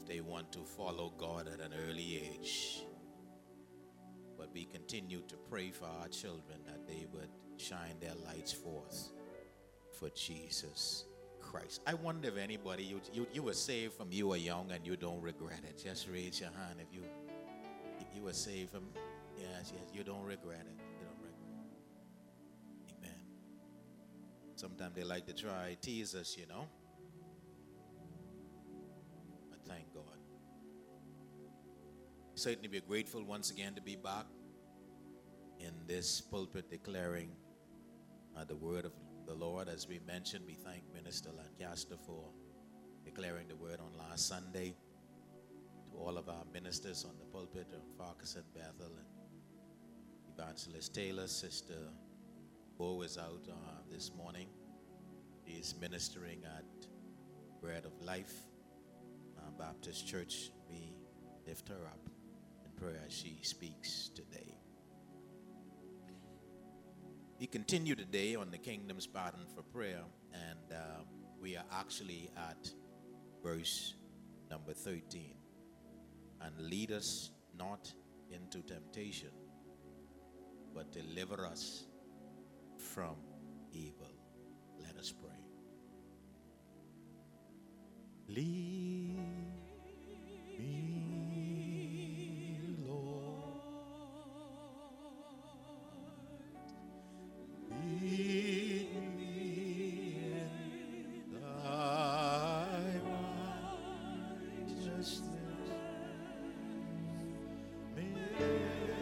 if they want to follow God at an early age. But we continue to pray for our children that they would shine their lights forth for Jesus Christ. I wonder if anybody, you were saved from you were young and you don't regret it. Just raise your hand if you were saved from, yes, you don't regret it. You don't regret it. Amen. Sometimes they like to try tease us, But thank God. Certainly we're grateful once again to be back in this pulpit declaring the word of the Lord. As we mentioned, we thank Minister Lancaster for declaring the word on last Sunday. To all of our ministers on the pulpit, Farkas and Bethel and Evangelist Taylor, Sister Bo is out this morning. She is ministering at Bread of Life Baptist Church. We lift her up in prayer as she speaks today. We continue today on the Kingdom's Pattern for Prayer, and we are actually at verse number 13. And lead us not into temptation, but deliver us from evil. Let us pray. Lead me, Lord. Lead me in thy righteousness. Make thy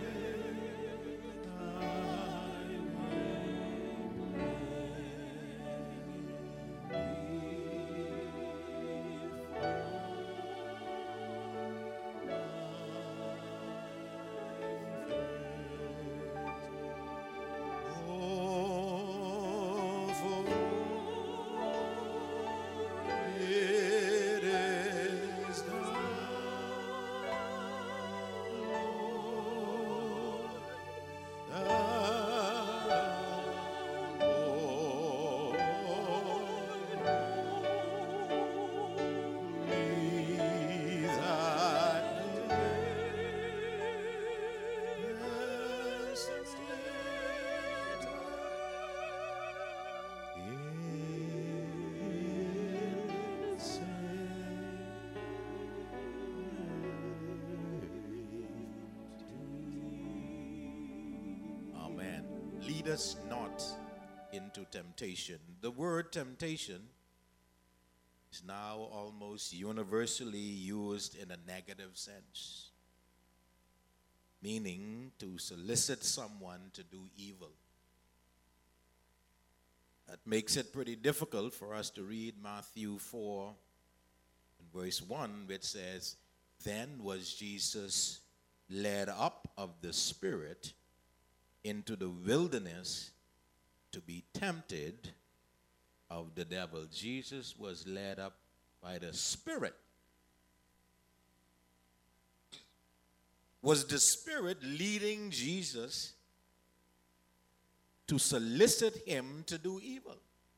lead us not into temptation. The word temptation is now almost universally used in a negative sense, meaning to solicit someone to do evil. That makes it pretty difficult for us to read Matthew 4 and verse 1, which says, "Then was Jesus led up of the Spirit into the wilderness to be tempted of the devil." Jesus was led up by the Spirit. Was the Spirit leading Jesus to solicit him to do evil?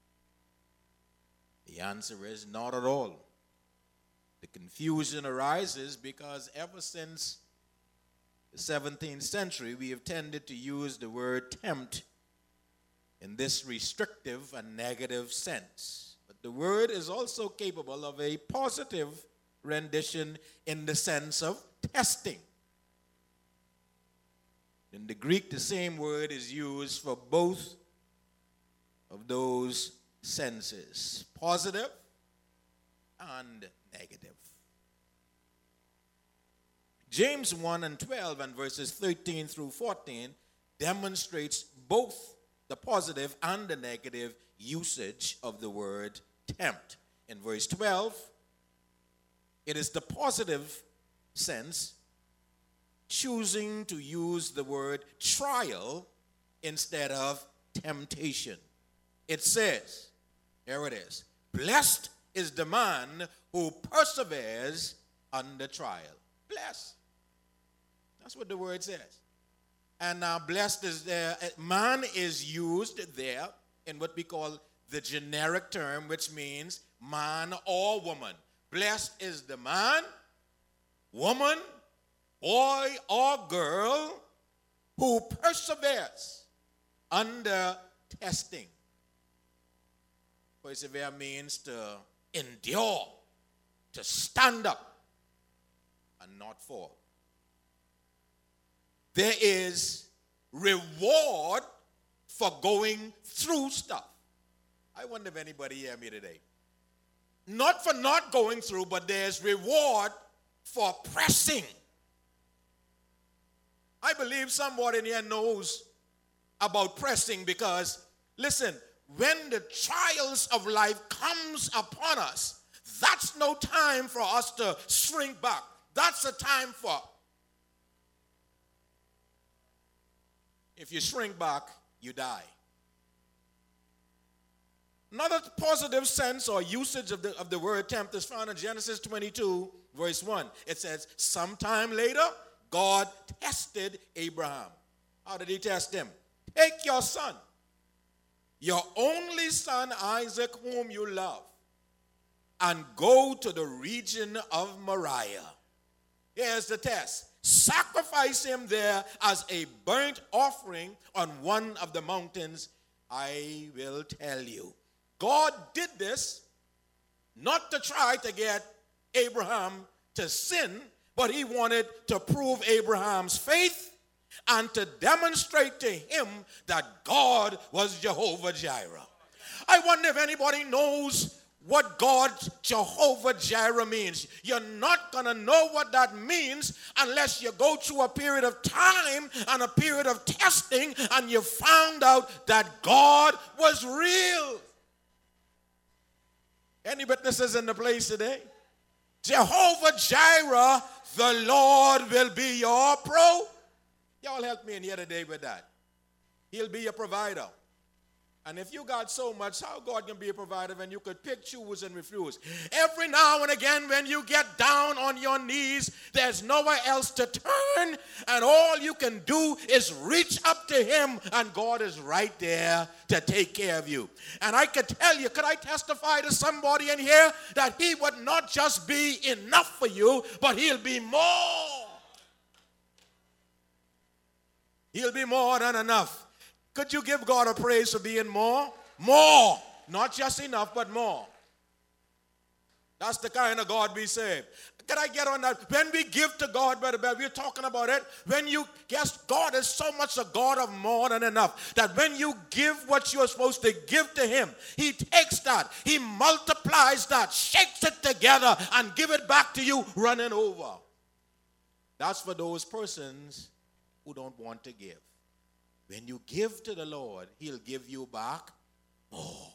The answer is not at all. The confusion arises because ever since the 17th century, we have tended to use the word tempt in this restrictive and negative sense. But the word is also capable of a positive rendition in the sense of testing. In the Greek, the same word is used for both of those senses, positive and negative. James 1 and 12 and verses 13 through 14 demonstrates both the positive and the negative usage of the word tempt. In verse 12, it is the positive sense, choosing to use the word trial instead of temptation. It says, here it is, "Blessed is the man who perseveres under trial." Blessed. That's what the word says. And now blessed is there. Man is used there in what we call the generic term, which means man or woman. Blessed is the man woman, boy, or girl who perseveres under testing. Persevere means to endure, to stand up and not fall. There is reward for going through stuff. I wonder if anybody hear me today. Not for not going through, but there's reward for pressing. I believe someone in here knows about pressing because, listen, when the trials of life comes upon us, that's no time for us to shrink back. That's a time for, if you shrink back, you die. Another positive sense or usage of the word tempt is found in Genesis 22, verse 1. It says, sometime later, God tested Abraham. How did he test him? Take your son, your only son Isaac, whom you love, and go to the region of Moriah. Here's the test. Sacrifice him there as a burnt offering on one of the mountains I will tell you. God did this not to try to get Abraham to sin, but he wanted to prove Abraham's faith and to demonstrate to him that God was Jehovah Jireh. I wonder if anybody knows what God Jehovah Jireh means. You're not going to know what that means unless you go through a period of time and a period of testing and you found out that God was real. Any witnesses in the place today? Jehovah Jireh, the Lord will be your Y'all help me in here today with that. He'll be your provider. And if you got so much, how God can be a provider when you could pick, choose, and refuse? Every now and again when you get down on your knees, there's nowhere else to turn, and all you can do is reach up to him, and God is right there to take care of you. And I could tell you, could I testify to somebody in here that he would not just be enough for you, but he'll be more. He'll be more than enough. Could you give God a praise for being more? More. Not just enough, but more. That's the kind of God we serve. Can I get on that? When we give to God, Brother Bear, we're talking about it. When you guess, God is so much a God of more than enough that when you give what you're supposed to give to him, he takes that, he multiplies that, shakes it together, and give it back to you running over. That's for those persons who don't want to give. When you give to the Lord, he'll give you back more.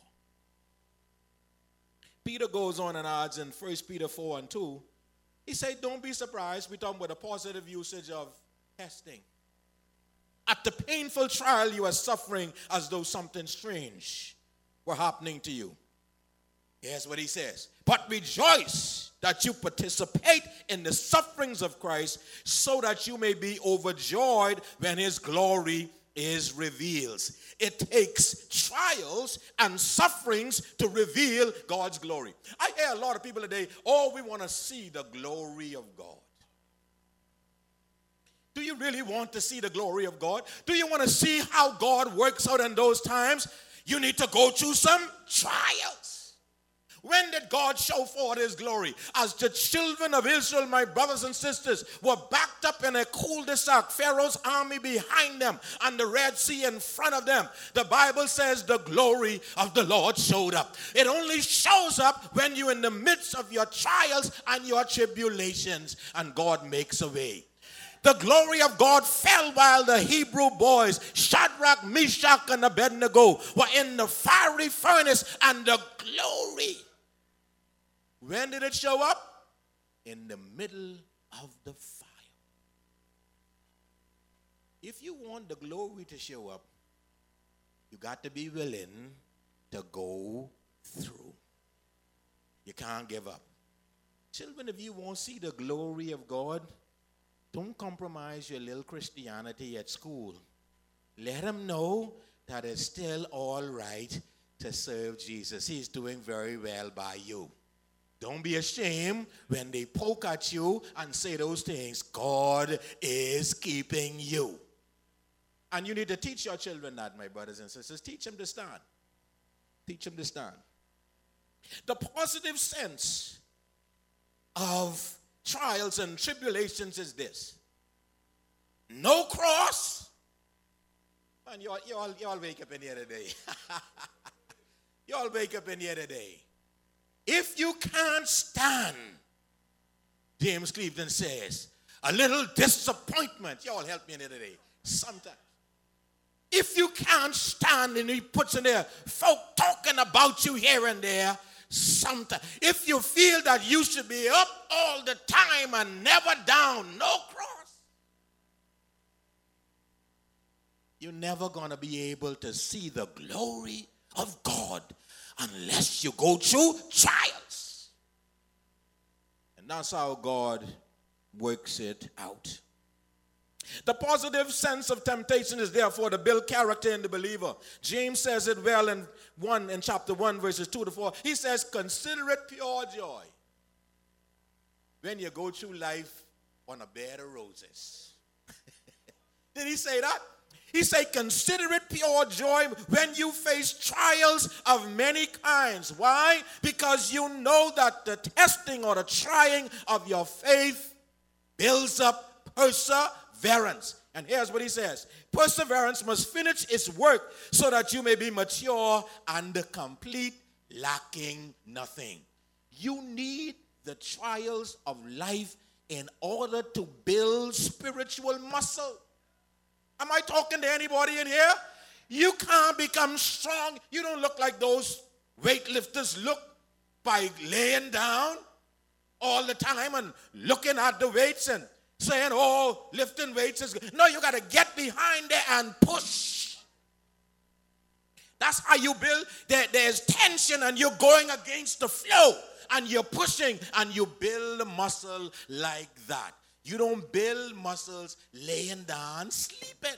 Peter goes on and adds in 1 Peter 4 and 2, he said, don't be surprised. We're talking about a positive usage of testing. At the painful trial, you are suffering as though something strange were happening to you. Here's what he says. But rejoice that you participate in the sufferings of Christ so that you may be overjoyed when his glory is revealed. It takes trials and sufferings to reveal God's glory. I hear a lot of people today, we want to see the glory of God. Do you really want to see the glory of God? Do you want to see how God works out in those times? You need to go through some trials. When did God show forth his glory? As the children of Israel, my brothers and sisters, were backed up in a cul-de-sac, Pharaoh's army behind them, and the Red Sea in front of them. The Bible says the glory of the Lord showed up. It only shows up when you're in the midst of your trials and your tribulations, and God makes a way. The glory of God fell while the Hebrew boys, Shadrach, Meshach, and Abednego, were in the fiery furnace, and the glory. When did it show up? In the middle of the fire. If you want the glory to show up, you got to be willing to go through. You can't give up. Children, if you want to see the glory of God, don't compromise your little Christianity at school. Let them know that it's still all right to serve Jesus. He's doing very well by you. Don't be ashamed when they poke at you and say those things. God is keeping you. And you need to teach your children that, my brothers and sisters. Teach them to stand. Teach them to stand. The positive sense of trials and tribulations is this. No cross. Man, you all wake up in here today. You all wake up in here today. If you can't stand, James Cleveland says, a little disappointment. You all help me in here today. Sometimes. If you can't stand, and he puts in there, folk talking about you here and there, sometimes. If you feel that you should be up all the time and never down, no cross, you're never going to be able to see the glory of God unless you go through trials. And that's how God works it out. The positive sense of temptation is therefore to build character in the believer. James says it well in chapter 1, verses 2 to 4. He says, consider it pure joy when you go through life on a bed of roses. Did he say that? He said, consider it pure joy when you face trials of many kinds. Why? Because you know that the testing or the trying of your faith builds up perseverance. And here's what he says. Perseverance must finish its work so that you may be mature and complete, lacking nothing. You need the trials of life in order to build spiritual muscle. Am I talking to anybody in here? You can't become strong. You don't look like those weightlifters look by laying down all the time and looking at the weights and saying, oh, lifting weights is good. No, you got to get behind there and push. That's how you build. There's tension and you're going against the flow and you're pushing and you build muscle like that. You don't build muscles laying down, sleeping.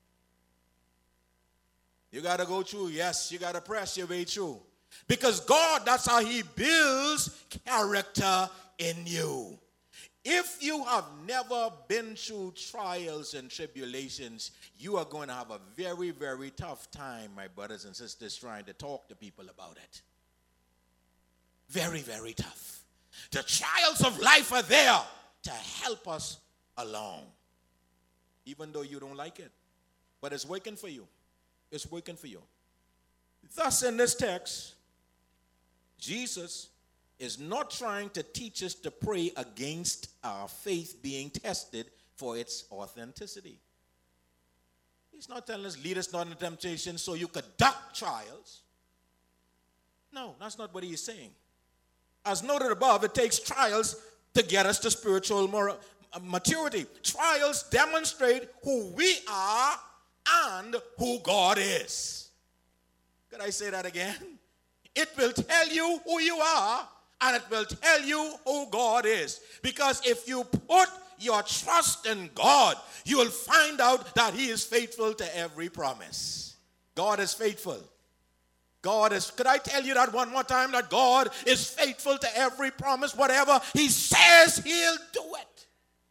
You got to go through. Yes, you got to press your way through. Because God, that's how he builds character in you. If you have never been through trials and tribulations, you are going to have a very, very tough time, my brothers and sisters, trying to talk to people about it. Very, very tough. The trials of life are there to help us along, even though you don't like it. But it's working for you. It's working for you. Thus, in this text, Jesus is not trying to teach us to pray against our faith being tested for its authenticity. He's not telling us, lead us not into temptation so you could duck trials. No, that's not what he's saying. As noted above, it takes trials to get us to spiritual maturity. Trials demonstrate who we are and who God is. Could I say that again? It will tell you who you are and it will tell you who God is. Because if you put your trust in God, you will find out that he is faithful to every promise. God is faithful. God is, could I tell you that one more time, that God is faithful to every promise. Whatever he says, he'll do it.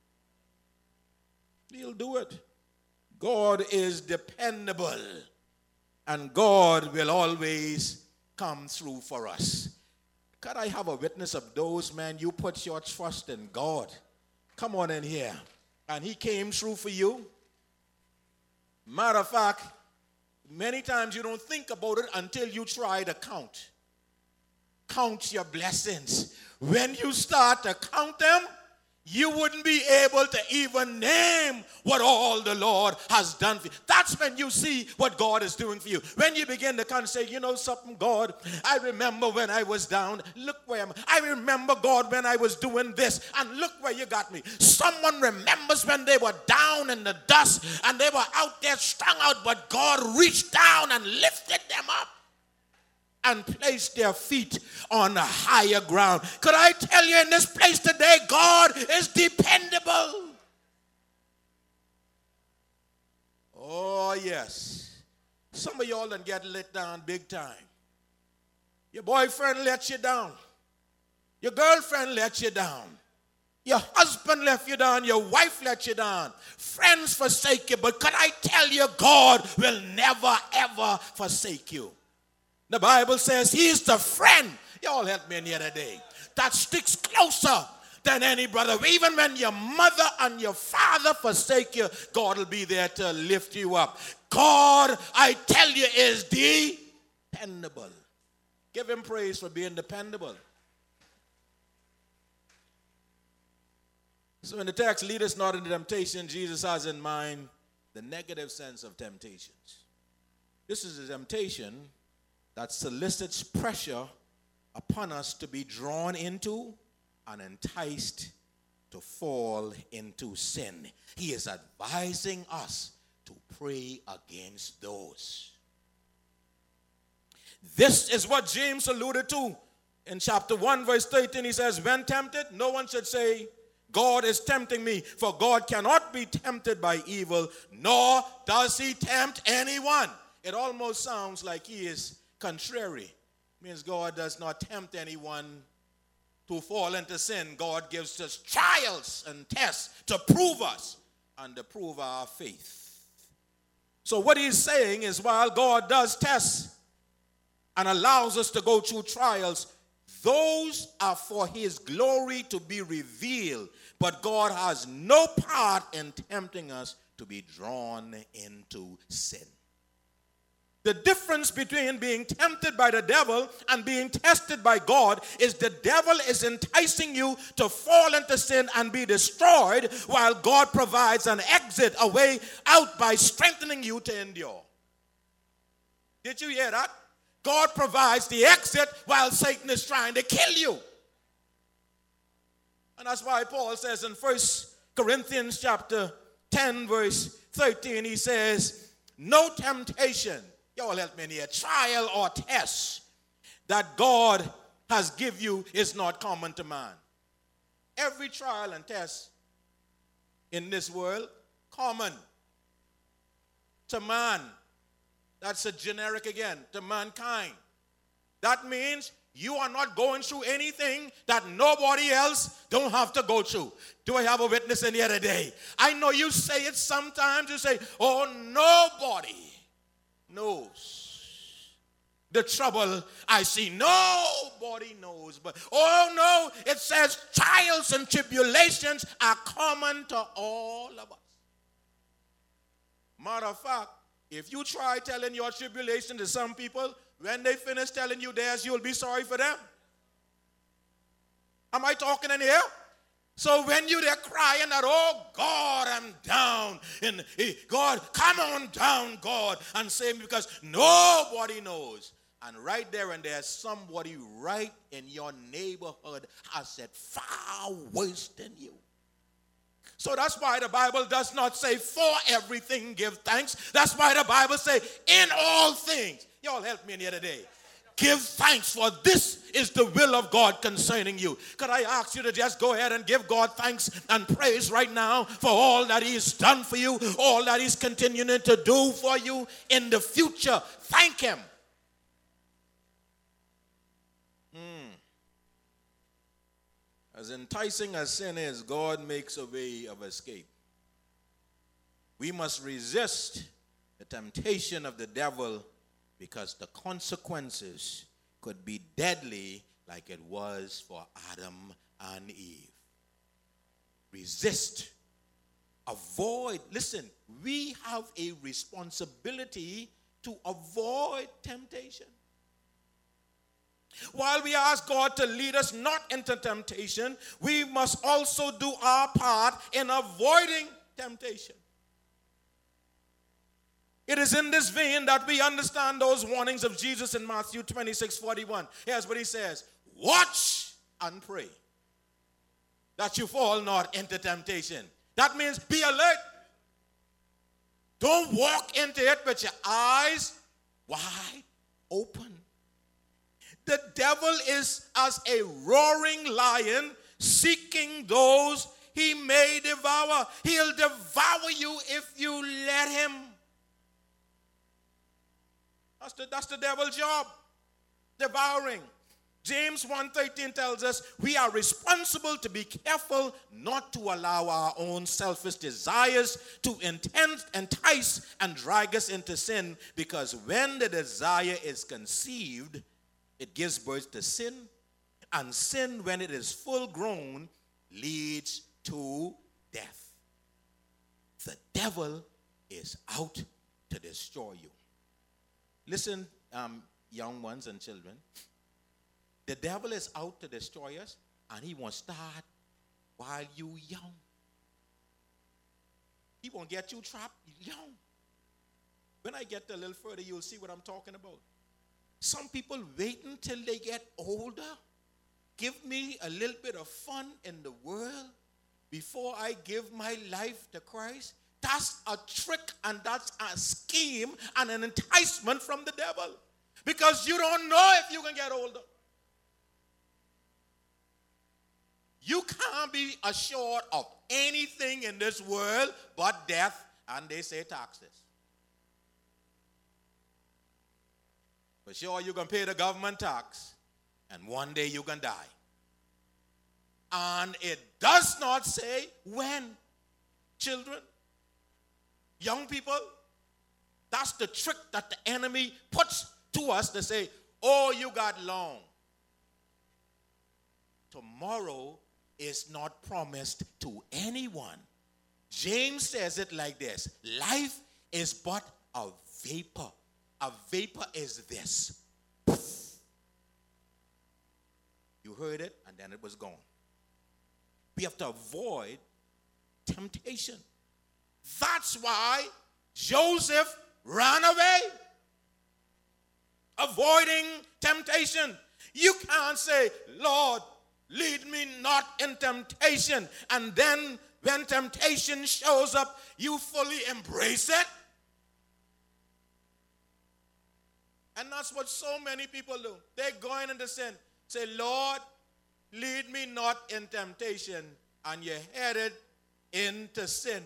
He'll do it. God is dependable. And God will always come through for us. Could I have a witness of those, man, you put your trust in God. Come on in here. And he came through for you. Matter of fact, many times you don't think about it until you try to count. Count your blessings. When you start to count them, you wouldn't be able to even name what all the Lord has done for you. That's when you see what God is doing for you. When you begin to kind of say, you know something, God, I remember when I was down. Look where I remember, God, when I was doing this. And look where you got me. Someone remembers when they were down in the dust and they were out there strung out, but God reached down and lifted them up and place their feet on a higher ground. Could I tell you in this place today, God is dependable. Oh, yes. Some of y'all done get let down big time. Your boyfriend let you down. Your girlfriend let you down. Your husband left you down. Your wife let you down. Friends forsake you. But can I tell you, God will never, ever forsake you. The Bible says he's the friend. Y'all help me in here today. That sticks closer than any brother. Even when your mother and your father forsake you, God will be there to lift you up. God, I tell you, is dependable. Give him praise for being dependable. So in the text, lead us not into temptation, Jesus has in mind the negative sense of temptations. This is a temptation that solicits pressure upon us to be drawn into and enticed to fall into sin. He is advising us to pray against those. This is what James alluded to in chapter 1, verse 13. He says, when tempted, no one should say, God is tempting me, for God cannot be tempted by evil, nor does he tempt anyone. It almost sounds like he is contrary. It means God does not tempt anyone to fall into sin. God gives us trials and tests to prove us and to prove our faith. So what he's saying is, while God does tests and allows us to go through trials, those are for his glory to be revealed. But God has no part in tempting us to be drawn into sin. The difference between being tempted by the devil and being tested by God is the devil is enticing you to fall into sin and be destroyed, while God provides an exit, a way out, by strengthening you to endure. Did you hear that? God provides the exit while Satan is trying to kill you. And that's why Paul says in 1 Corinthians chapter 10, verse 13, he says, no temptation, y'all help me in here, trial or test that God has give you is not common to man. Every trial and test in this world, common to man. That's a generic again, to mankind. That means you are not going through anything that nobody else don't have to go through. Do I have a witness in here today? I know you say it sometimes. You say, oh, nobody knows the trouble I see. Nobody knows. But, oh, no, it says trials and tribulations are common to all of us. Matter of fact, if you try telling your tribulation to some people, when they finish telling you theirs, you'll be sorry for them. Am I talking in here? So when you're there crying that, oh, God, I'm down. And God, come on down, God. And say, because nobody knows. And right there and there's somebody right in your neighborhood has it far worse than you. So that's why the Bible does not say for everything give thanks. That's why the Bible says in all things. Y'all help me in here today. Give thanks, for this is the will of God concerning you. Could I ask you to just go ahead and give God thanks and praise right now for all that he's done for you, all that he's continuing to do for you in the future. Thank him. As enticing as sin is, God makes a way of escape. We must resist the temptation of the devil because the consequences could be deadly like it was for Adam and Eve. Resist. Avoid. Listen, we have a responsibility to avoid temptation. While we ask God to lead us not into temptation, we must also do our part in avoiding temptation. It is in this vein that we understand those warnings of Jesus in Matthew 26:41. Here's what he says: watch and pray that you fall not into temptation. That means be alert. Don't walk into it with your eyes wide open. The devil is as a roaring lion seeking those he may devour. He'll devour you if you let him. That's the devil's job, devouring. James 1:13 tells us we are responsible to be careful not to allow our own selfish desires to entice and drag us into sin, because when the desire is conceived, it gives birth to sin, and sin, when it is full grown, leads to death. The devil is out to destroy you. Listen, young ones and children. The devil is out to destroy us, and he won't start while you young. He won't get you trapped young. When I get a little further, you'll see what I'm talking about. Some people wait until they get older. Give me a little bit of fun in the world before I give my life to Christ. That's a trick, and that's a scheme and an enticement from the devil. Because you don't know if you can get older. You can't be assured of anything in this world but death, and they say taxes. For sure, you can pay the government tax, and one day you can die. And it does not say when. Children, young people, that's the trick that the enemy puts to us to say, oh, you got long. Tomorrow is not promised to anyone. James says it like this: life is but a vapor. A vapor is this. You heard it, and then it was gone. We have to avoid temptation. That's why Joseph ran away, avoiding temptation. You can't say, Lord, lead me not in temptation, and then when temptation shows up, you fully embrace it. And that's what so many people do. They're going into sin. Say, Lord, lead me not in temptation, and you're headed into sin.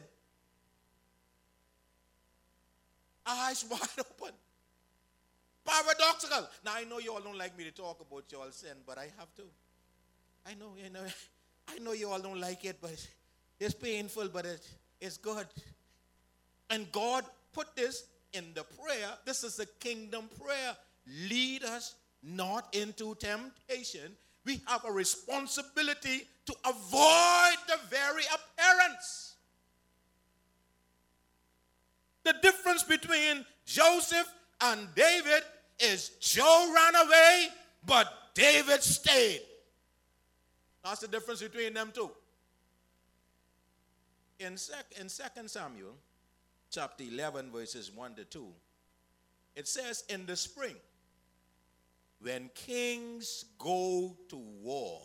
Eyes wide open. Paradoxical. Now, I know you all don't like me to talk about your sin, but I have to. I know you all don't like it, but it's painful, but it's good. And God put this in the prayer. This is a kingdom prayer. Lead us not into temptation. We have a responsibility to avoid the very appearance. The difference between Joseph and David is Joe ran away, but David stayed. That's the difference between them two. In 2 Samuel, chapter 11, verses 1 to 2, it says, in the spring, when kings go to war,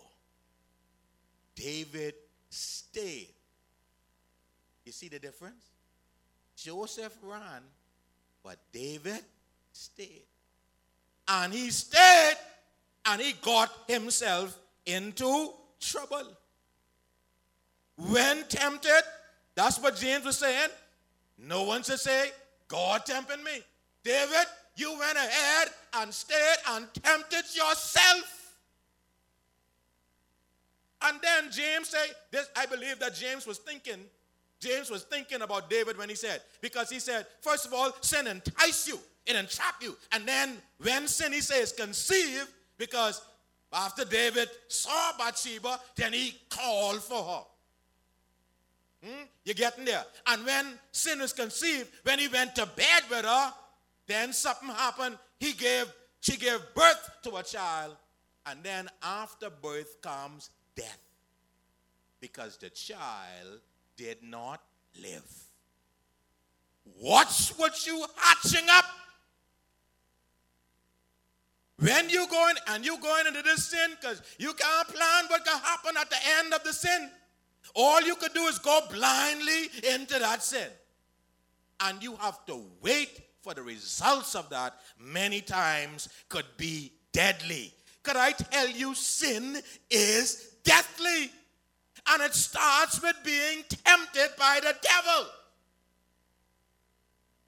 David stayed. You see the difference? Joseph ran, but David stayed. And he stayed, and he got himself into trouble. When tempted, that's what James was saying. No one should say, God tempted me. David, you went ahead and stayed and tempted yourself. And then James said, this, I believe that James was thinking about David when he said, because he said, first of all, sin entice you, it entrap you. And then when sin, he says, conceived, because after David saw Bathsheba, then he called for her. You're getting there. And when sin was conceived, when he went to bed with her, then something happened. She gave birth to a child. And then after birth comes death, because the child did not live. Watch what you hatching up. When you going into this sin, because you can't plan what can happen at the end of the sin. All you could do is go blindly into that sin. And you have to wait for the results of that. Many times could be deadly. Could I tell you, sin is deathly. And it starts with being tempted by the devil.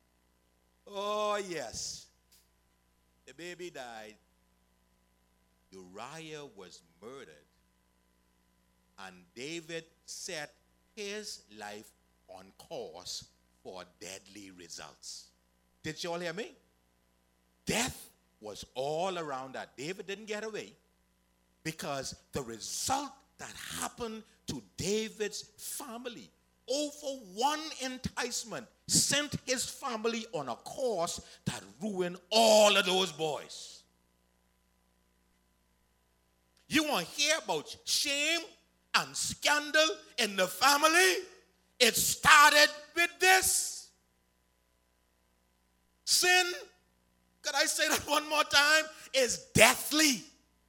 Oh, yes. The baby died. Uriah was murdered, and David set his life on course for deadly results. Did you all hear me? Death was all around that. David didn't get away because the result that happened to David's family, over one enticement, sent his family on a course that ruined all of those boys. You want to hear about shame and scandal in the family? It started with this. Sin, could I say that one more time, is deathly.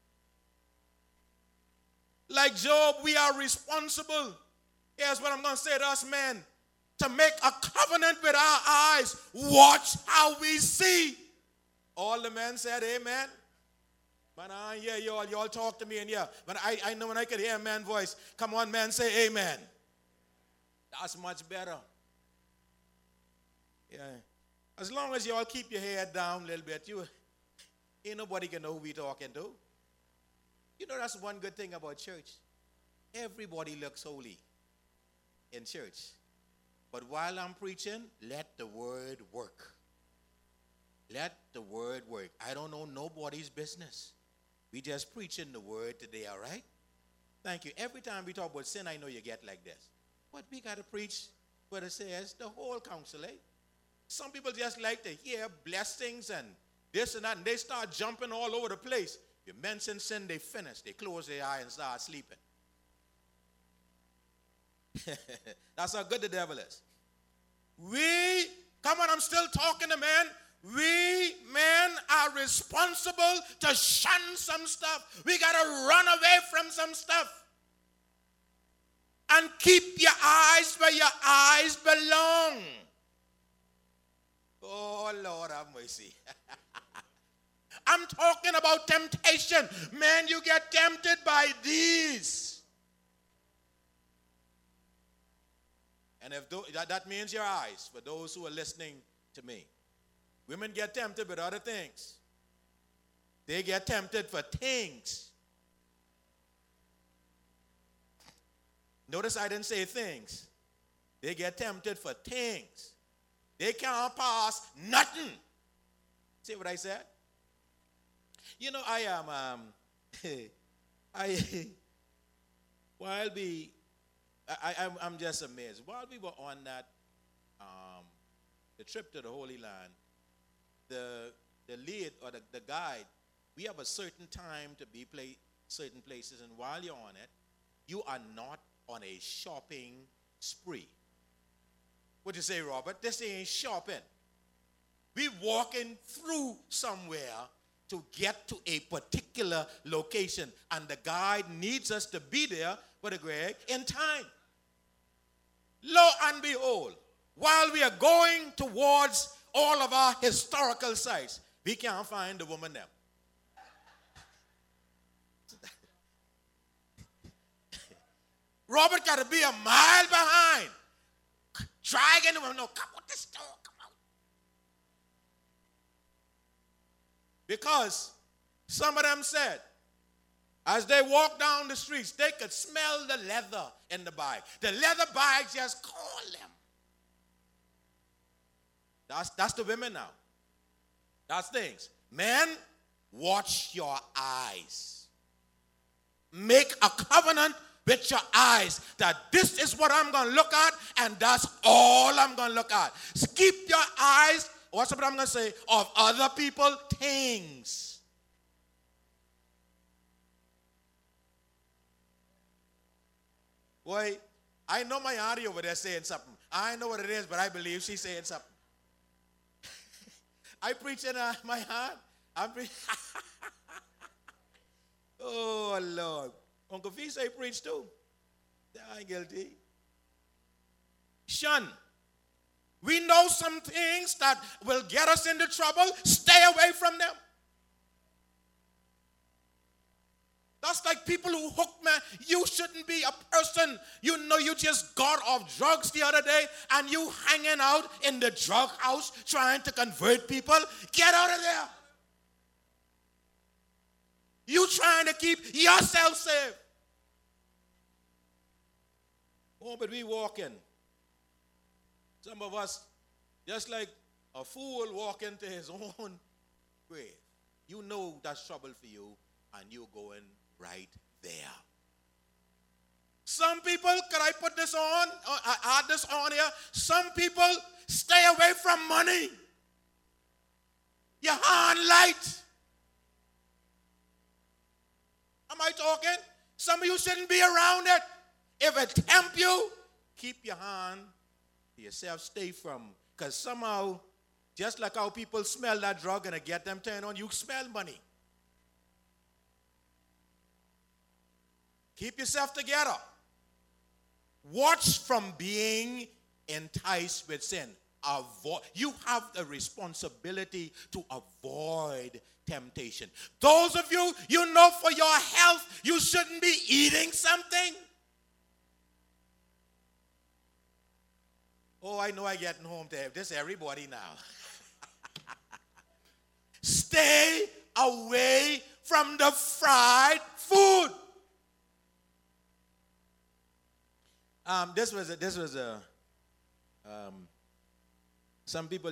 Like Job, we are responsible. Here's what I'm going to say to us men. To make a covenant with our eyes. Watch how we see. All the men said amen. But I hear y'all talk to me in here. But I know when I could hear a man's voice. Come on, man, say amen. That's much better. Yeah. As long as y'all keep your head down a little bit, ain't nobody can know who we talking to. You know, that's one good thing about church. Everybody looks holy in church. But while I'm preaching, let the word work. Let the word work. I don't know nobody's business. We just preaching the word today, all right? Thank you. Every time we talk about sin, I know you get like this. But we got to preach what it says, the whole counsel, eh? Some people just like to hear blessings and this and that, and they start jumping all over the place. You mention sin, they finish. They close their eye and start sleeping. That's how good the devil is. Come on, I'm still talking to men. We men are responsible to shun some stuff. We got to run away from some stuff. And keep your eyes where your eyes belong. Oh, Lord have mercy. I'm talking about temptation. Man, you get tempted by these. And if that means your eyes, for those who are listening to me. Women get tempted with other things. They get tempted for things. Notice I didn't say things. They get tempted for things. They can't pass nothing. See what I said? You know, I am, I'm just amazed. While we were on that, the trip to the Holy Land, the lead or the guide, we have a certain time to be certain places, and while you're on it, you are not on a shopping spree. What you say, Robert? This ain't shopping. We walking through somewhere to get to a particular location, and the guide needs us to be there, Brother Greg, in time. Lo and behold, while we are going towards all of our historical sites, we can't find the woman there. Robert got to be a mile behind. Dragging him, no, come on, this door, come on. Because some of them said, as they walked down the streets, they could smell the leather in the bag. The leather bags just call them. That's the women now. That's things. Men, watch your eyes. Make a covenant with your eyes that this is what I'm going to look at, and that's all I'm going to look at. Keep your eyes, what's what I'm going to say, of other people, things. Boy, I know my auntie over there saying something. I know what it is, but I believe she's saying something. I preach in my heart. Oh, Lord. Uncle V say preach too. I ain't guilty. Shun. We know some things that will get us into trouble. Stay away from them. That's like people who hook, man. You shouldn't be a person. You know, you just got off drugs the other day and you hanging out in the drug house trying to convert people. Get out of there. You trying to keep yourself safe. Oh, but we walking. Some of us, just like a fool walking to his own grave. You know that's trouble for you, and you're going right there. Some people, could I put this on? Add this on here? Some people stay away from money. Your hand light. Am I talking? Some of you shouldn't be around it. If it tempt you, keep your hand to yourself. Stay from. Because somehow, just like how people smell that drug and get them turned on, you smell money. Keep yourself together. Watch from being enticed with sin. You have the responsibility to avoid temptation. Those of you, you know for your health, you shouldn't be eating something. Oh, I know I'm getting home to this everybody now. Stay away from the fried food. This was some people,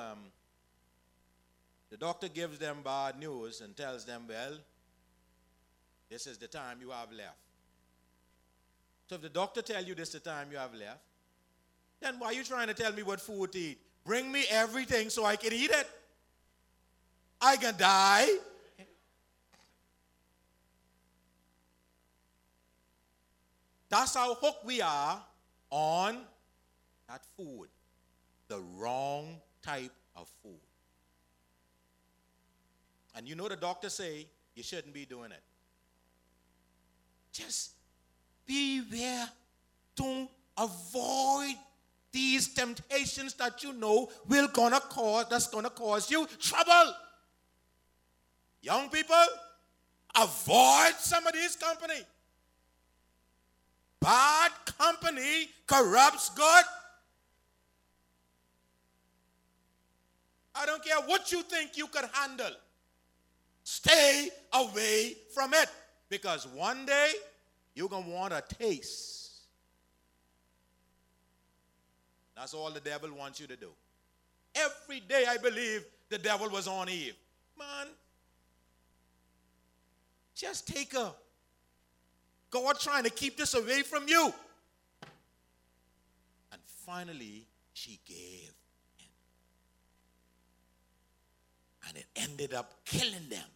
the doctor gives them bad news and tells them, well, this is the time you have left. So if the doctor tells you this is the time you have left, then why are you trying to tell me what food to eat? Bring me everything so I can eat it. I can die. That's how hooked we are on that food. The wrong type of food. And you know the doctor say you shouldn't be doing it. Just beware. Don't avoid these temptations that you know that's gonna cause you trouble. Young people, avoid some of these company. Bad company corrupts good. I don't care what you think you could handle. Stay away from it. Because one day, you're going to want a taste. That's all the devil wants you to do. Every day I believe the devil was on Eve. Man, just take her. God trying to keep this away from you. And finally, she gave in. And it ended up killing them.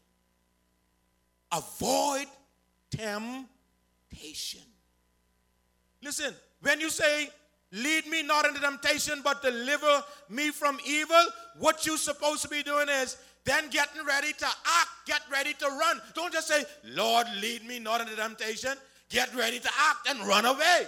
Avoid temptation. Listen, when you say, lead me not into temptation, but deliver me from evil, what you're supposed to be doing is then getting ready to act, get ready to run. Don't just say, Lord, lead me not into temptation. Get ready to act and run away.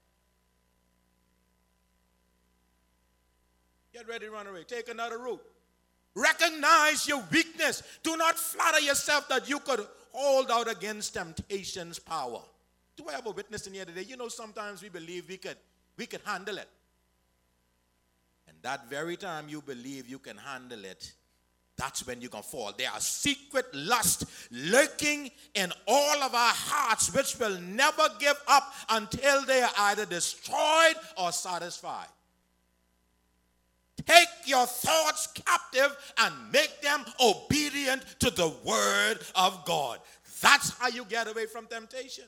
Get ready to run away. Take another route. Recognize your weakness. Do not flatter yourself that you could hold out against temptation's power. Do I have a witness in here today? You know, sometimes we believe we could handle it. And that very time you believe you can handle it, that's when you can fall. There are secret lusts lurking in all of our hearts which will never give up until they are either destroyed or satisfied. Take your thoughts captive and make them obedient to the word of God. That's how you get away from temptation.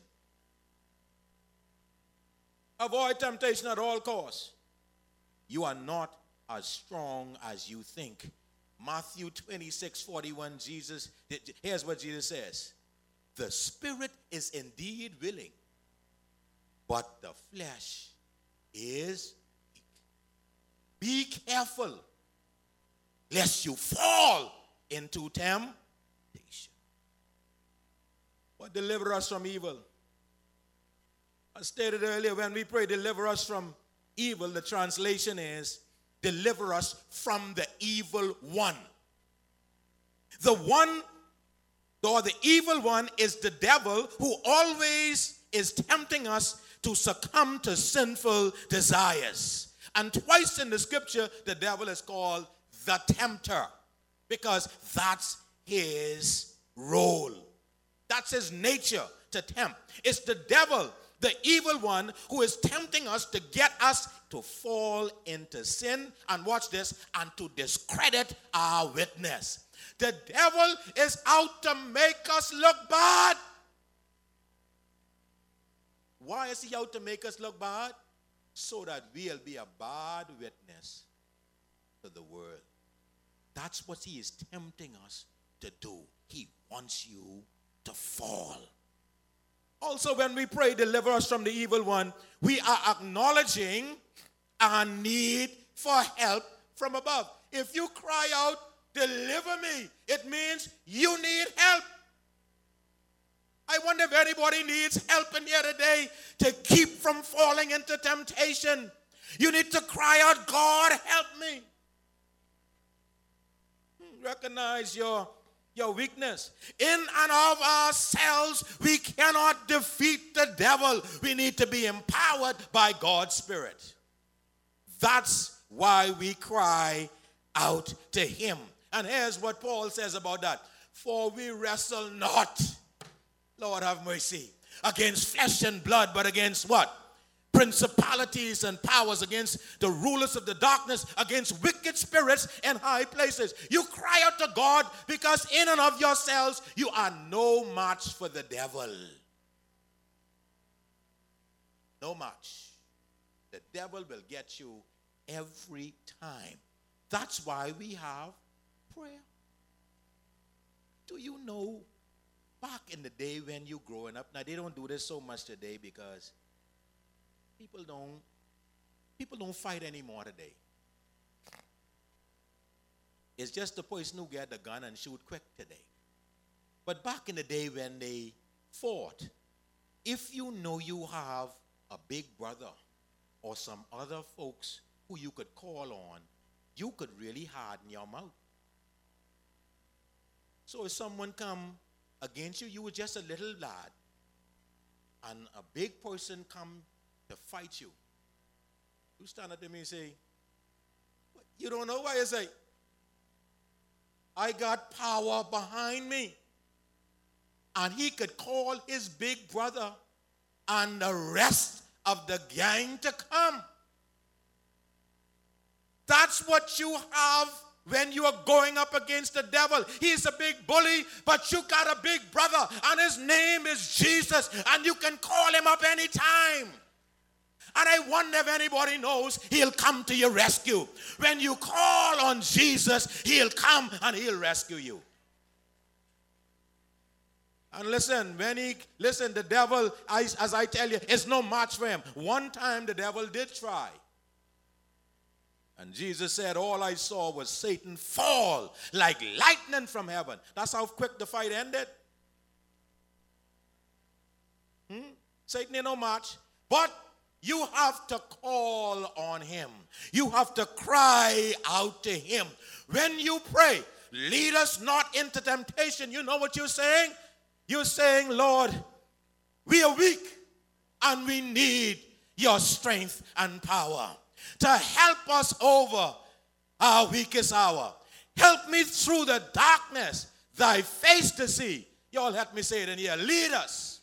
Avoid temptation at all costs. You are not as strong as you think. Matthew 26:41, here's what Jesus says. The spirit is indeed willing, but the flesh is weak. Be careful lest you fall into temptation. But deliver us from evil. I stated earlier, when we pray, deliver us from evil, the translation is, deliver us from the evil one. The evil one is the devil, who always is tempting us to succumb to sinful desires. And twice in the scripture, the devil is called the tempter, because that's his role. That's his nature, to tempt. It's the devil, the evil one, who is tempting us to get us to fall into sin, and watch this, and to discredit our witness. The devil is out to make us look bad. Why is he out to make us look bad? So that we'll be a bad witness to the world. That's what he is tempting us to do. He wants you to fall. Also, when we pray, deliver us from the evil one, we are acknowledging our need for help from above. If you cry out, deliver me, it means you need help. I wonder if anybody needs help in here today to keep from falling into temptation. You need to cry out, God, help me. Recognize your weakness. In and of ourselves, we cannot defeat the devil. We need to be empowered by God's Spirit. That's why we cry out to him. And here's what Paul says about that. For we wrestle not, Lord have mercy, against flesh and blood, but against what? Principalities and powers, against the rulers of the darkness, against wicked spirits in high places. You cry out to God because in and of yourselves you are no match for the devil. No match. The devil will get you every time. That's why we have prayer. Do you know, back in the day when you growing up, now they don't do this so much today because people don't fight anymore today. It's just the person who get the gun and shoot quick today. But back in the day when they fought, if you know you have a big brother or some other folks who you could call on, you could really harden your mouth. So if someone come against you, you were just a little lad, and a big person come to fight you. You stand up to me and say, you don't know why? You say, I got power behind me. And he could call his big brother and the rest of the gang to come. That's what you have when you are going up against the devil. He's a big bully, but you got a big brother, and his name is Jesus, and you can call him up anytime. And I wonder if anybody knows he'll come to your rescue. When you call on Jesus, he'll come and he'll rescue you. And listen, the devil, as I tell you, is no match for him. One time the devil did try. And Jesus said, all I saw was Satan fall like lightning from heaven. That's how quick the fight ended. Satan ain't no match. But you have to call on him. You have to cry out to him. When you pray, lead us not into temptation. You know what you're saying? You're saying, Lord, we are weak and we need your strength and power to help us over our weakest hour. Help me through the darkness, thy face to see. Y'all help me say it in here. Lead us.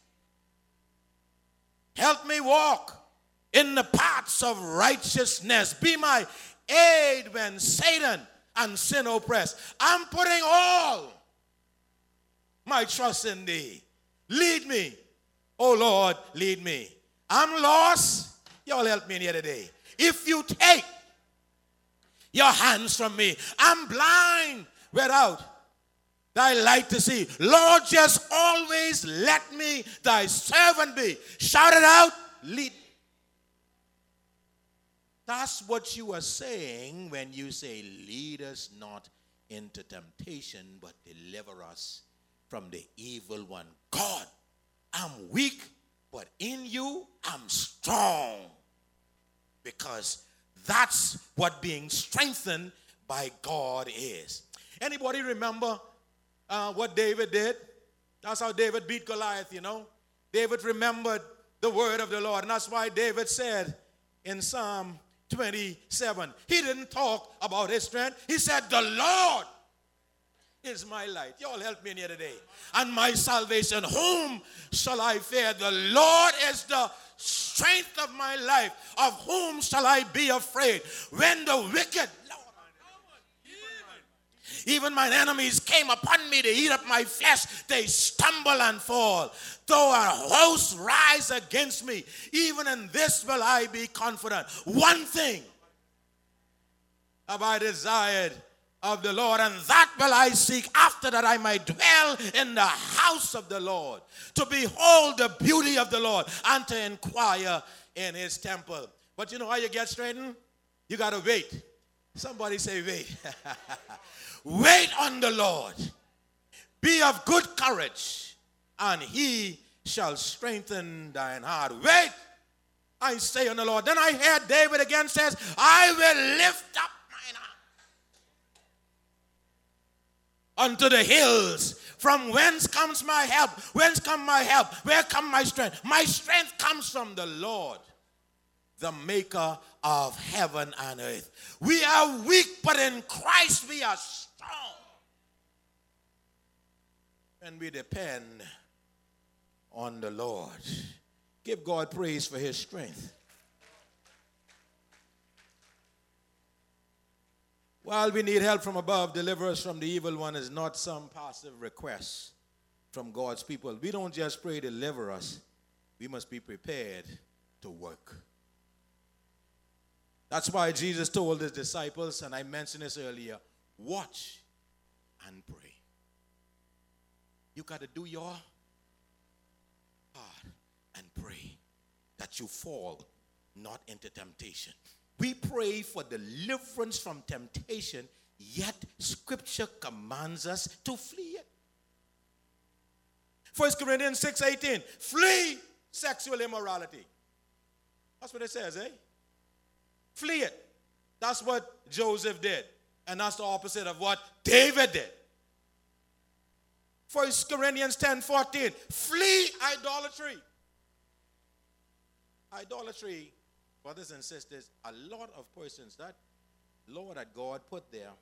Help me walk in the paths of righteousness. Be my aid when Satan and sin oppress. I'm putting all my trust in thee. Lead me. Oh Lord, lead me. I'm lost. Y'all help me in here today. If you take your hands from me, I'm blind without thy light to see. Lord, just always let me thy servant be. Shout it out. Lead. That's what you are saying when you say, lead us not into temptation, but deliver us from the evil one. God, I'm weak, but in you, I'm strong. Because that's what being strengthened by God is. Anybody remember what David did? That's how David beat Goliath, you know. David remembered the word of the Lord. And that's why David said in Psalm 27, he didn't talk about his strength. He said, the Lord is my light. Y'all help me in here today. And my salvation, whom shall I fear? The Lord is the strength of my life. Of whom shall I be afraid? When the wicked, even mine enemies came upon me to eat up my flesh, they stumble and fall. Though a host rise against me, even in this will I be confident. One thing have I desired of the Lord, and that will I seek after, that I might dwell in the house of the Lord, to behold the beauty of the Lord, and to inquire in his temple. But you know how you get straightened? You got to wait. Somebody say wait. Wait on the Lord. Be of good courage, and he shall strengthen thine heart. Wait, I say on the Lord. Then I heard David again says, I will lift up mine eye unto the hills. From whence comes my help? Whence come my help? Where come my strength? My strength comes from the Lord, the maker of heaven and earth. We are weak, but in Christ we are strong. And we depend on the Lord. Give God praise for his strength. While we need help from above, deliver us from the evil one is not some passive request from God's people. We don't just pray, deliver us. We must be prepared to work. That's why Jesus told his disciples, and I mentioned this earlier, watch and pray. You got to do your part and pray that you fall not into temptation. We pray for deliverance from temptation, yet Scripture commands us to flee it. 1 Corinthians 6:18, flee sexual immorality. That's what it says, eh? Flee it. That's what Joseph did. And that's the opposite of what David did. 1 Corinthians 10:14, flee idolatry. Idolatry, brothers and sisters, a lot of persons, that law that God put there,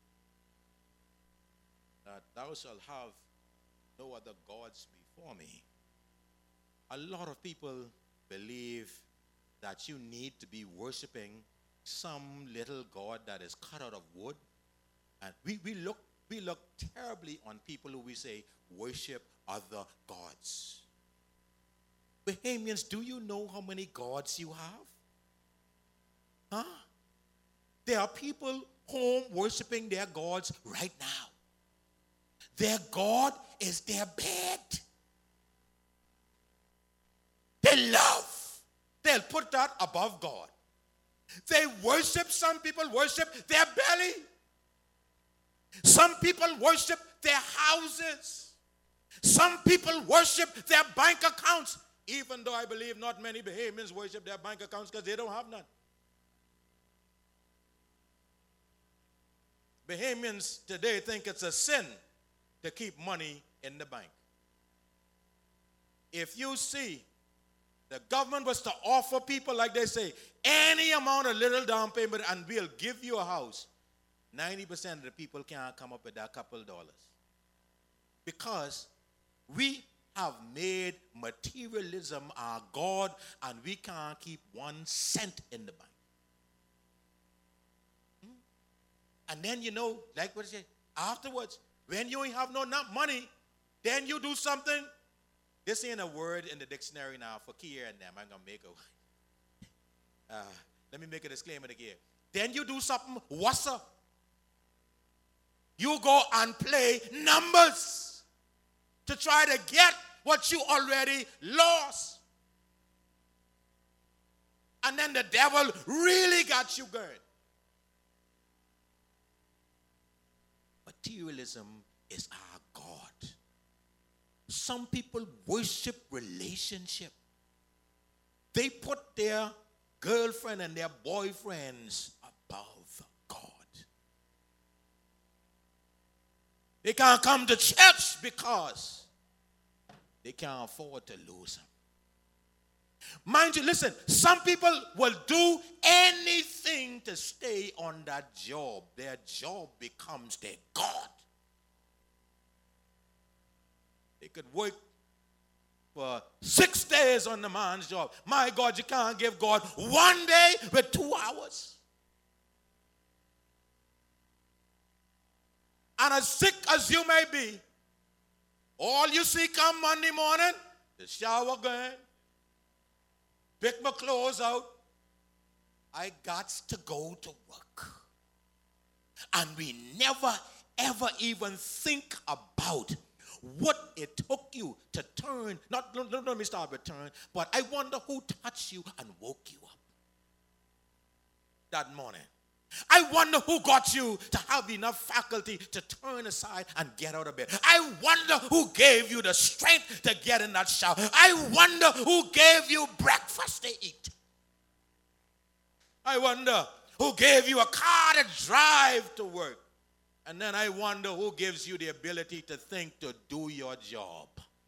that thou shalt have no other gods before me. A lot of people believe that you need to be worshiping some little god that is cut out of wood. And we look terribly on people who we say worship other gods. Bahamians, do you know how many gods you have? Huh? There are people home worshiping their gods right now. Their God is their bed. They love. They'll put that above God. They worship, some people worship their belly. Some people worship their houses. Some people worship their bank accounts. Even though I believe not many Bahamians worship their bank accounts because they don't have none. Bahamians today think it's a sin to keep money in the bank. If you see the government was to offer people, like they say, any amount of little down payment and we'll give you a house, 90% of the people can't come up with that couple dollars. Because we have made materialism our God and we can't keep 1 cent in the bank. And then, you know, like what I say, afterwards, when you ain't have no money, then you do something. This ain't a word in the dictionary now for Kier and them. I'm going to make a... let me make a disclaimer again. Then you do something worse. You go and play numbers to try to get what you already lost. And then the devil really got you going. Materialism is our God. Some people worship relationship. They put their girlfriend and their boyfriends above God. They can't come to church because they can't afford to lose them. Mind you, listen, some people will do anything to stay on that job. Their job becomes their God. They could work for 6 days on the man's job. My God, you can't give God 1 day with 2 hours. And as sick as you may be, all you see come Monday morning, the shower going, pick my clothes out, I got to go to work. And we never, ever even think about what it took you to turn. Let me start with turn, but I wonder who touched you and woke you up that morning. I wonder who got you to have enough faculty to turn aside and get out of bed. I wonder who gave you the strength to get in that shower. I wonder who gave you breakfast to eat. I wonder who gave you a car to drive to work. And then I wonder who gives you the ability to think to do your job.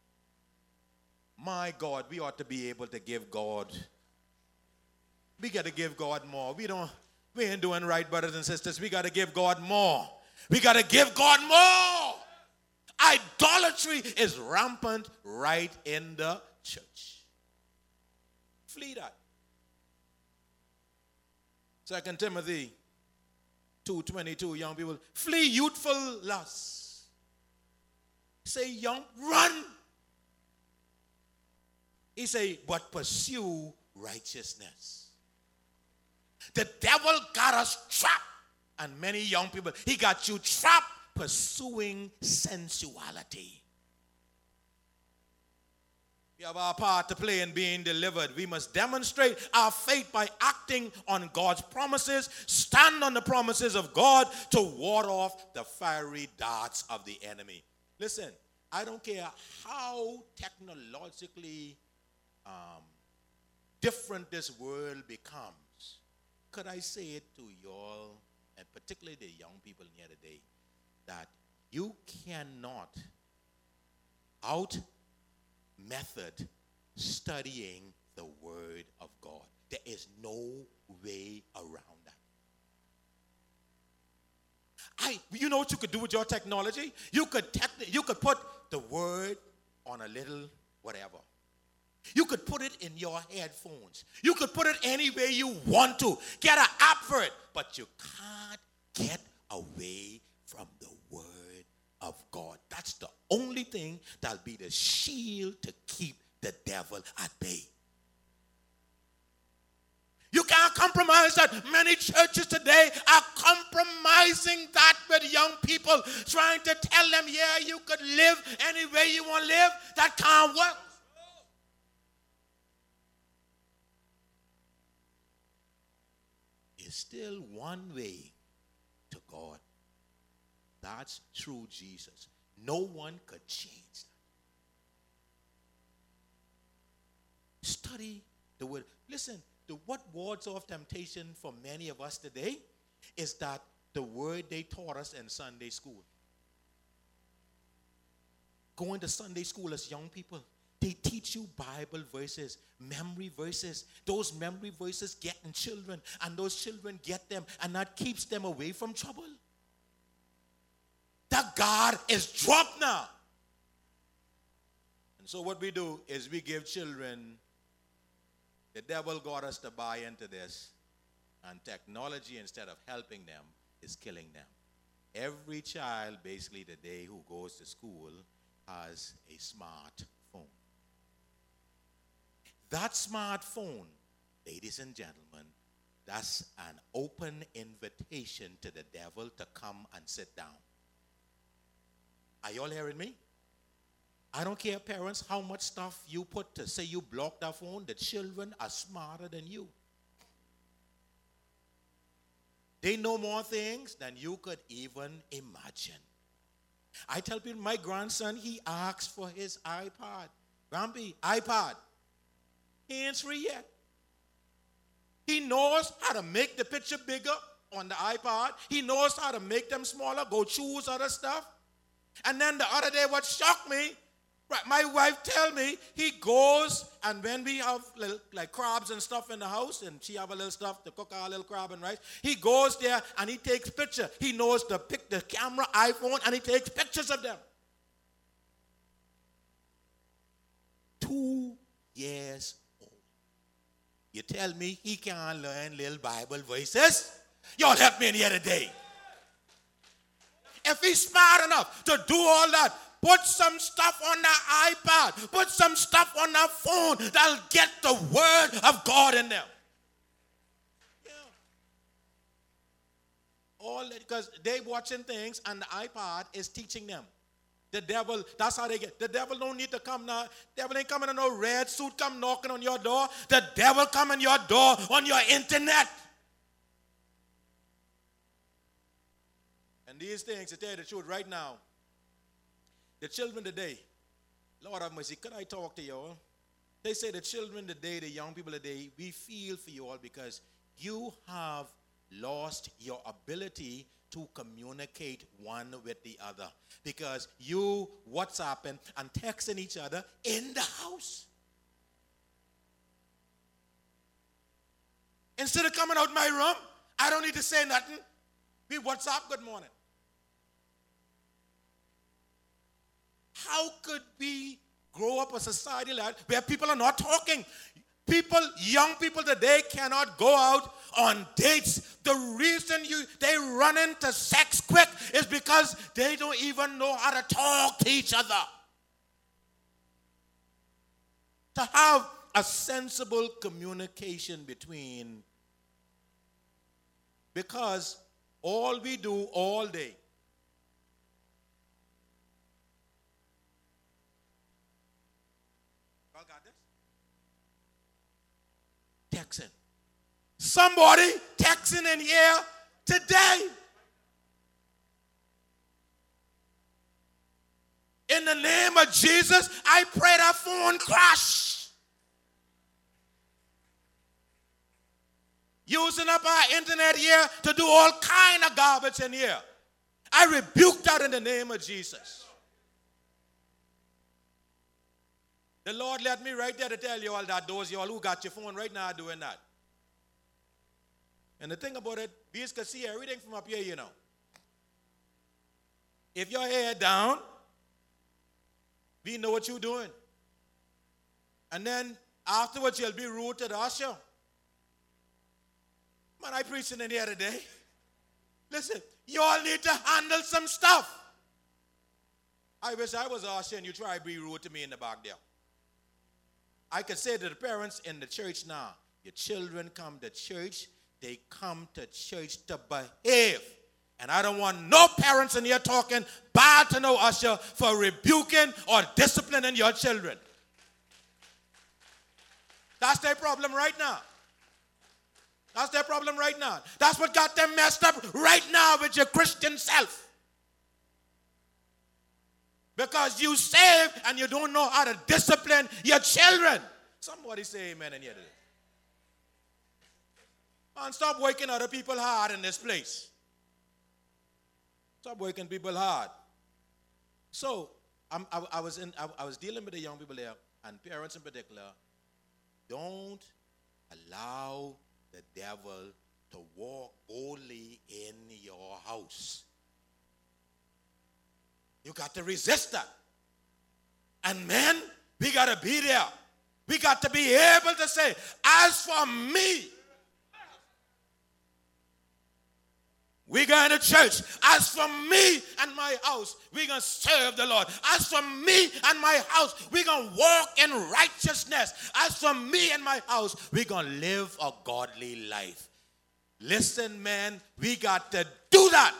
My God, we ought to be able to give God. We got to give God more. We ain't doing right, brothers and sisters. We got to give God more. We got to give God more. Idolatry is rampant right in the church. Flee that. 2 Timothy 2:22, young people, flee youthful lusts. Say, young, run. He say, but pursue righteousness. The devil got us trapped. And many young people, he got you trapped pursuing sensuality. We have our part to play in being delivered. We must demonstrate our faith by acting on God's promises, stand on the promises of God to ward off the fiery darts of the enemy. Listen, I don't care how technologically different this world becomes. Could I say it to y'all, and particularly the young people here today, that you cannot out-method studying the Word of God. There is no way around that. You know what you could do with your technology? You could put the Word on a little whatever. You could put it in your headphones. You could put it any way you want to. Get an app for it. But you can't get away from the Word of God. That's the only thing that'll be the shield to keep the devil at bay. You can't compromise that. Many churches today are compromising that with young people, trying to tell them, yeah, you could live any way you want to live. That can't work. There's still one way to God. That's through Jesus. No one could change that. Study the Word. Listen, what wards off temptation for many of us today is that the Word they taught us in Sunday school. Going to Sunday school as young people, they teach you Bible verses, memory verses. Those memory verses get in children, and those children get them, and that keeps them away from trouble. That God is dropped now. And so what we do is we give children, the devil got us to buy into this, and technology, instead of helping them, is killing them. Every child basically today who goes to school has a smartphone. That smartphone, ladies and gentlemen, that's an open invitation to the devil to come and sit down. Are y'all hearing me? I don't care, parents, how much stuff you put to say you block that phone. The children are smarter than you. They know more things than you could even imagine. I tell people, my grandson, he asks for his iPad. Grampy, iPad. He ain't free yet. He knows how to make the picture bigger on the iPad. He knows how to make them smaller, go choose other stuff. And then the other day, what shocked me, my wife tell me, he goes, and when we have little, like crabs and stuff in the house, and she have a little stuff to cook our little crab and rice, he goes there and he takes picture. He knows to pick the camera, iPhone, and he takes pictures of them. 2 years old. You tell me he can't learn little Bible verses? Y'all help me in here today. If he's smart enough to do all that, put some stuff on the iPad, put some stuff on the phone that'll get the word of God in them. Yeah. All that, because they watching things and the iPad is teaching them. The devil, that's how they get. The devil don't need to come now. The devil ain't coming in no red suit, come knocking on your door. The devil come in your door on your internet. And these things, to tell you the truth, right now, the children today, Lord have mercy, could I talk to you all? They say the children today, the young people today, we feel for you all because you have lost your ability to communicate one with the other. Because you WhatsApping and texting each other in the house. Instead of coming out my room, I don't need to say nothing. We WhatsApp, good morning. How could we grow up a society like where people are not talking? Young people today cannot go out on dates. The reason they run into sex quick is because they don't even know how to talk to each other. To have a sensible communication because all we do all day. Y'all got this? Texting. Somebody texting in here today. In the name of Jesus, I pray that phone crash. Using up our internet here to do all kind of garbage in here. I rebuke that in the name of Jesus. The Lord led me right there to tell you all that those y'all who got your phone right now are doing that. And the thing about it, bees can see everything from up here, you know. If your hair down, we know what you're doing. And then afterwards, you'll be rude to the usher. Man, I preaching in here today. Listen, you all need to handle some stuff. I wish I was usher and you try to be rude to me in the back there. I could say to the parents in the church now, your children come to church, they come to church to behave. And I don't want no parents in here talking bad to no usher for rebuking or disciplining your children. That's their problem right now. That's their problem right now. That's what got them messed up right now with your Christian self. Because you saved and you don't know how to discipline your children. Somebody say amen in here today. And stop working other people hard in this place. Stop working people hard. So, I was dealing with the young people there, and parents in particular. Don't allow the devil to walk boldly in your house. You got to resist that. And men, we got to be there. We got to be able to say, as for me, we're going to church. As for me and my house, we're going to serve the Lord. As for me and my house, we're going to walk in righteousness. As for me and my house, we're going to live a godly life. Listen, man, we got to do that.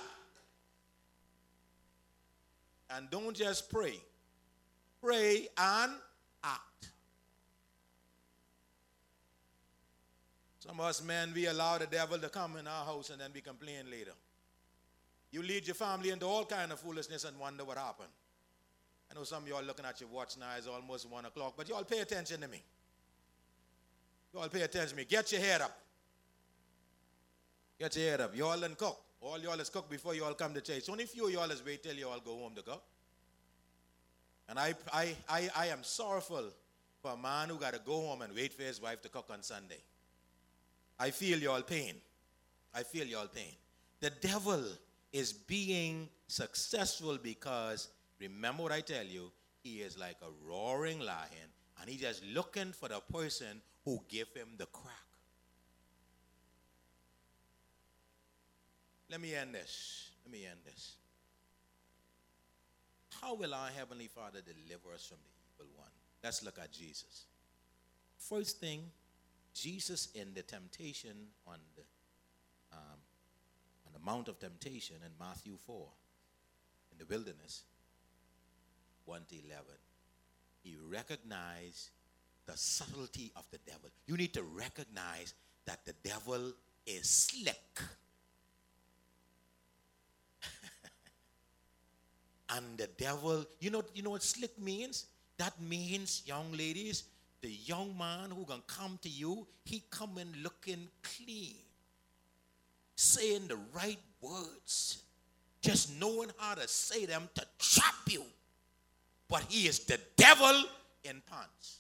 And don't just pray. Pray and act. Some of us men, we allow the devil to come in our house and then we complain later. You lead your family into all kind of foolishness and wonder what happened. I know some of you all looking at your watch now, it's almost 1 o'clock, but you all pay attention to me. You all pay attention to me. Get your head up. Get your head up. You all done cook. All you all is cook before you all come to church. Only few of you all is wait till you all go home to cook. And I am sorrowful for a man who got to go home and wait for his wife to cook on Sunday. I feel your pain. I feel your pain. The devil is being successful because, remember what I tell you, he is like a roaring lion And he just looking for the person who give him the crack. Let me end this. How will our Heavenly Father deliver us from the evil one? Let's look at Jesus. First thing, Jesus in the temptation on the Mount of Temptation in Matthew 4, in the wilderness, 1 to 11. He recognized the subtlety of the devil. You need to recognize that the devil is slick. And the devil, you know what slick means? That means, young ladies, the young man who gonna come to you, he coming looking clean, saying the right words, just knowing how to say them to trap you. But he is the devil in pants.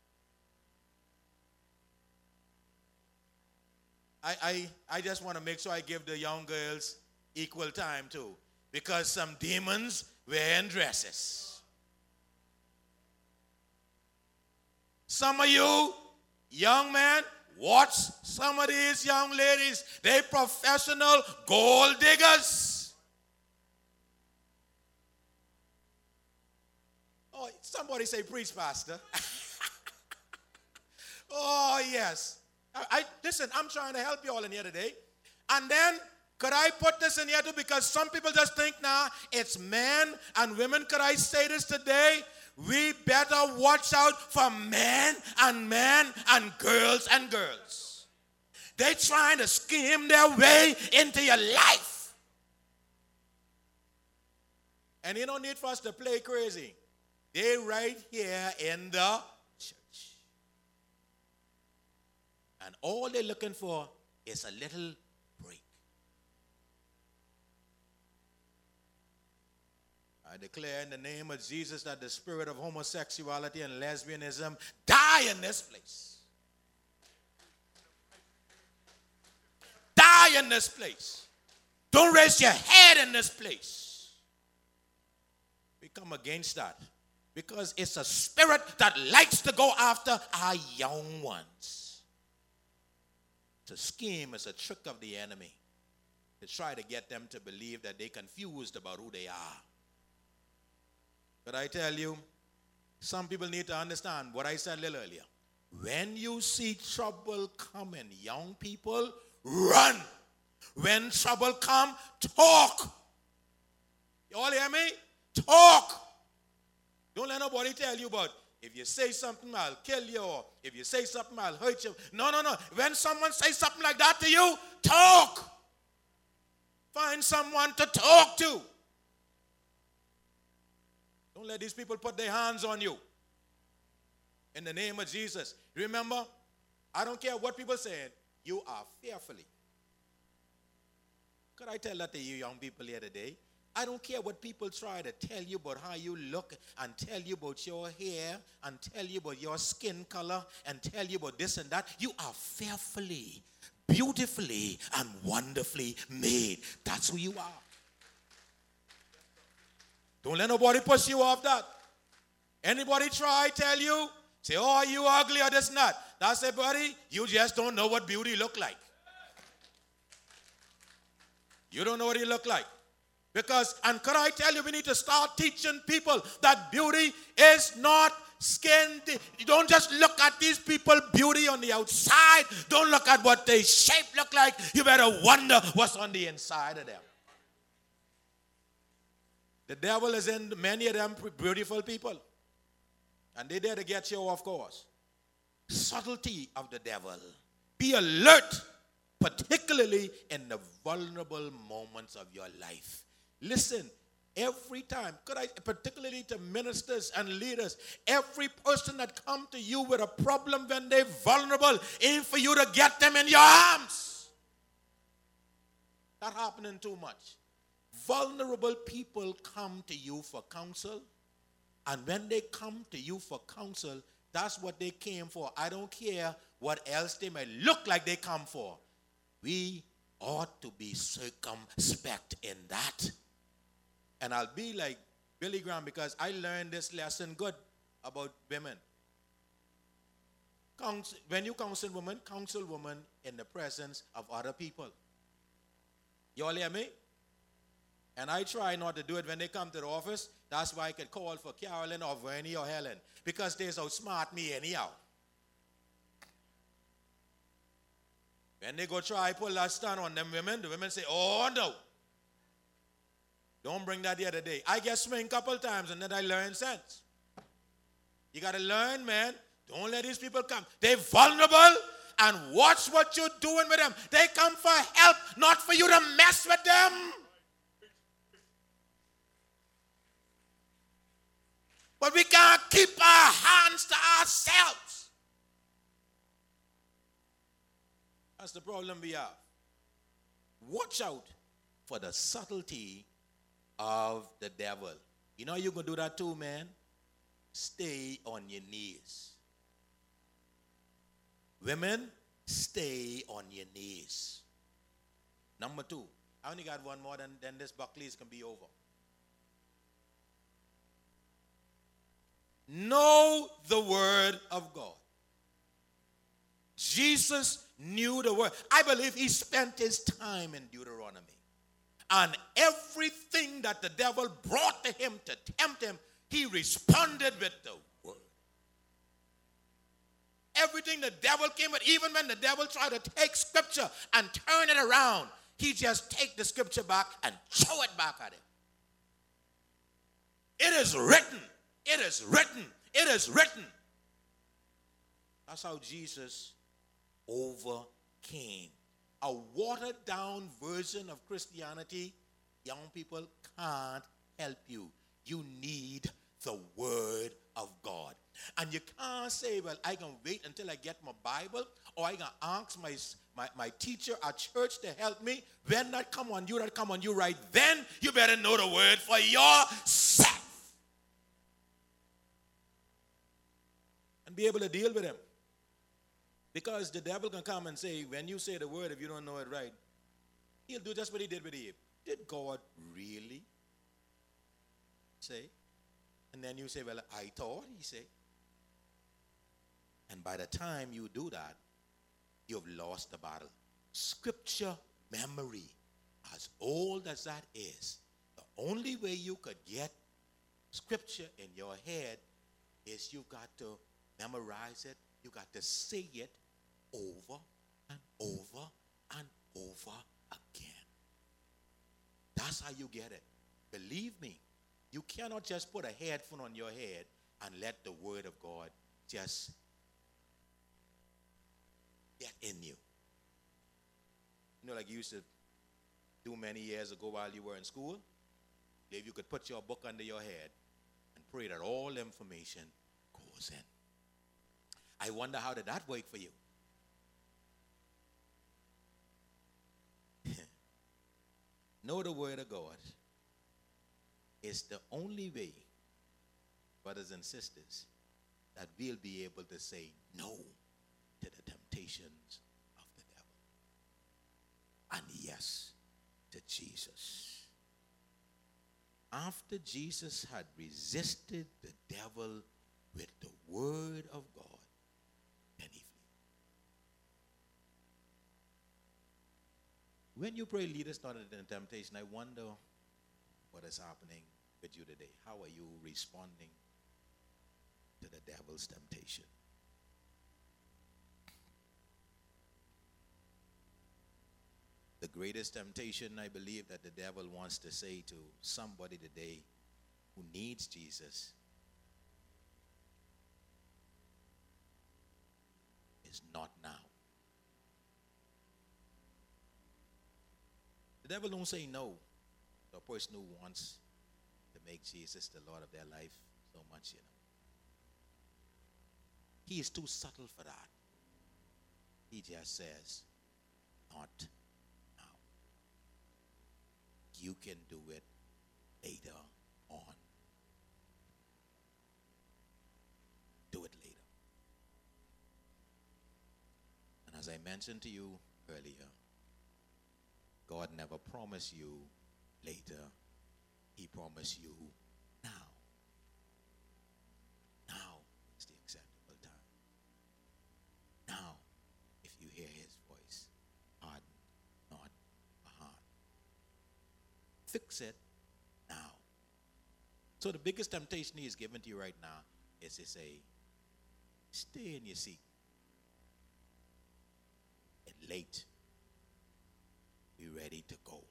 I just want to make sure I give the young girls equal time too, because some demons wear dresses. Some of you young men, watch some of these young ladies. They professional gold diggers. Oh, somebody say, preach, pastor. Oh, yes. Listen, I'm trying to help you all in here today. And then, could I put this in here too? Because some people just think now it's men and women. Could I say this today? We better watch out for men and girls and girls. They're trying to scheme their way into your life. And you don't need for us to play crazy. They're right here in the church. And all they're looking for is a little break. I declare in the name of Jesus that the spirit of homosexuality and lesbianism die in this place. Die in this place. Don't raise your head in this place. We come against that because it's a spirit that likes to go after our young ones. It's a scheme, it's a trick of the enemy to try to get them to believe that they're confused about who they are. But I tell you, some people need to understand what I said a little earlier. When you see trouble coming, young people, run. When trouble come, talk. You all hear me? Talk. Don't let nobody tell you about, if you say something, I'll kill you, or if you say something, I'll hurt you. No. When someone says something like that to you, talk. Find someone to talk to. Don't let these people put their hands on you. In the name of Jesus. Remember, I don't care what people say, you are fearfully. Could I tell that to you young people here today? I don't care what people try to tell you about how you look and tell you about your hair and tell you about your skin color and tell you about this and that. You are fearfully, beautifully, and wonderfully made. That's who you are. Don't let nobody push you off that. Anybody try tell you, say, oh, you ugly or this and that. That's it, buddy. You just don't know what beauty look like. You don't know what it look like. Because, and could I tell you, we need to start teaching people that beauty is not skin. You don't just look at these people beauty on the outside. Don't look at what their shape look like. You better wonder what's on the inside of them. The devil is in many of them beautiful people. And they're there to get you off course. Subtlety of the devil. Be alert, particularly in the vulnerable moments of your life. Listen, every time, particularly to ministers and leaders, every person that come to you with a problem when they're vulnerable, aim for you to get them in your arms. That happening too much. Vulnerable people come to you for counsel, and when they come to you for counsel, that's what they came for. I don't care what else they may look like they come for. We ought to be circumspect in that. And I'll be like Billy Graham because I learned this lesson good about women. When you counsel women in the presence of other people. You all hear me? And I try not to do it when they come to the office. That's why I could call for Carolyn or Vernie or Helen. Because they outsmart me anyhow. When they go try pull that stunt on them women, the women say, oh no. Don't bring that the other day. I get swing a couple times and then I learn sense. You got to learn, man. Don't let these people come. They're vulnerable, and watch what you're doing with them. They come for help, not for you to mess with them. But we can't keep our hands to ourselves. That's the problem we have. Watch out for the subtlety of the devil. You know you can do that too, man. Stay on your knees. Women, stay on your knees. Number 2. I only got one more, then this Buckley's can be over. Know the word of God. Jesus knew the word. I believe he spent his time in Deuteronomy. And everything that the devil brought to him to tempt him, he responded with the word. Everything the devil came with, even when the devil tried to take scripture and turn it around, he just take the scripture back and throw it back at him. It is written. It is written. It is written. That's how Jesus overcame. A watered down version of Christianity, young people, can't help you. You need the word of God. And you can't say, well, I can wait until I get my Bible, or I can ask my teacher at church to help me. When that come on you right then, you better know the word for yourself. And be able to deal with him. Because the devil can come and say, when you say the word, if you don't know it right, he'll do just what he did with Eve. Did God really say? And then you say, well, I thought he said. And by the time you do that, you've lost the battle. Scripture memory, as old as that is, the only way you could get scripture in your head is you got to memorize it. You got to say it over and over and over again. That's how you get it. Believe me, you cannot just put a headphone on your head and let the word of God just get in you. You know, like you used to do many years ago while you were in school? If you could put your book under your head and pray that all information goes in. I wonder, how did that work for you? Know the word of God is the only way, brothers and sisters, that we'll be able to say no to the temptations of the devil. And yes to Jesus. After Jesus had resisted the devil with the word of God, then he flee. When you pray, lead us not into temptation, I wonder what is happening with you today. How are you responding to the devil's temptation? The greatest temptation, I believe, that the devil wants to say to somebody today who needs Jesus is not now. The devil don't say no to a person who wants to make Jesus the Lord of their life so much, you know. He is too subtle for that. He just says, not now. You can do it later on. Do it later. And as I mentioned to you earlier, God never promised you later. He promised you now. Now is the acceptable time. Fix it now. So the biggest temptation he is given to you right now is to say, stay in your seat. It's late. Be ready to go.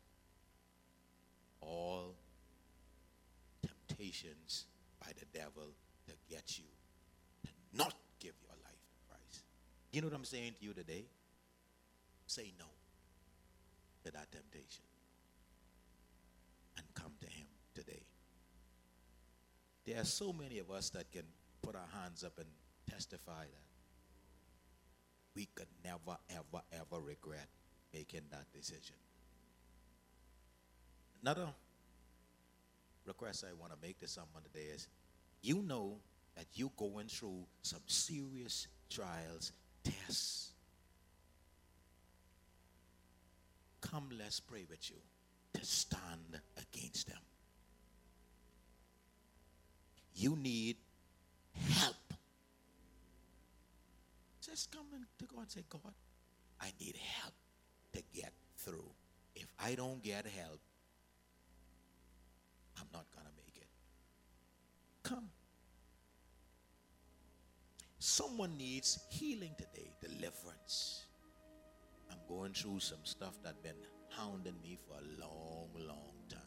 All temptations by the devil to get you to not give your life to Christ. You know what I'm saying to you today? Say no to that temptation and come to him today. There are so many of us that can put our hands up and testify that we could never, ever, ever regret making that decision. Another request I want to make to someone today is, you know that you're going through some serious trials, tests. Come, let's pray with you to stand against them. You need help. Just come to God and say, God, I need help to get through. If I don't get help, I'm not going to make it. Come. Someone needs healing today, deliverance. I'm going through some stuff that's been hounding me for a long, long time.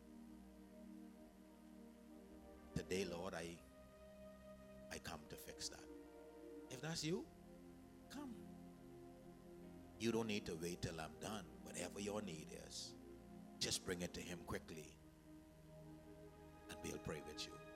Today, Lord, I come to fix that. If that's you, come. You don't need to wait till I'm done. Whatever your need is, just bring it to him quickly, and we'll pray with you.